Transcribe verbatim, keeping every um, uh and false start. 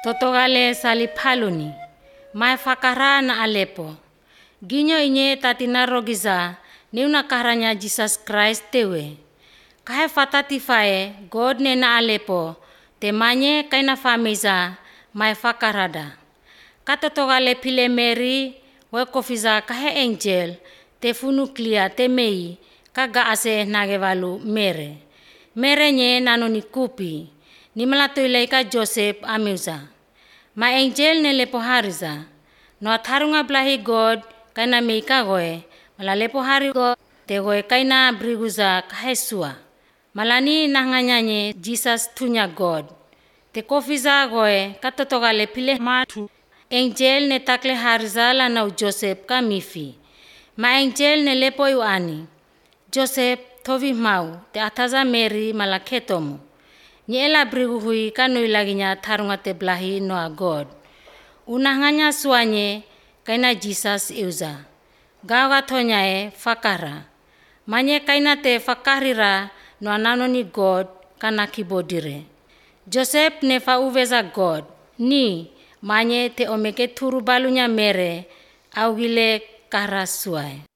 Totogale saliphaluni, mai fakara na Alepo. Ginyo inye tatina rogiza, niuna karanya Jesus Christ tewe. Kahe fatati fae, God ne na Alepo, te manye kaina famiza, mai fakarada. Katotogale pile Mary, we kofiza kahe angel, te funuklia te mei, kaga ase nagevalu mere. Mere nye nanoni kupi, ni malatuileika Joseph amiuza. Ma angel ne lepo hariza, no atharunga blahi God, kaina meika goe, mala lepo hari God, te goe kaina briguza kahesua. Malani nanganyanye Jesus tunya God. Te kofiza goe, katotogale pile matu. Angel ne takle hariza la nau Joseph ka mifi. Ma angel ne lepo yuani. Joseph tovi mau, te ataza Mary malaketomu. Nyela brigu hui kanui laginya tharunga te blahi noa God. Unahanganya suanye kaina Jesus iuza. Gawa tonyae fakara. Manye kaina te fakarira noa nanoni God kana kibodire. Joseph ne fa uveza God. Ni manye te omeke turu balunya mere augile karasuai.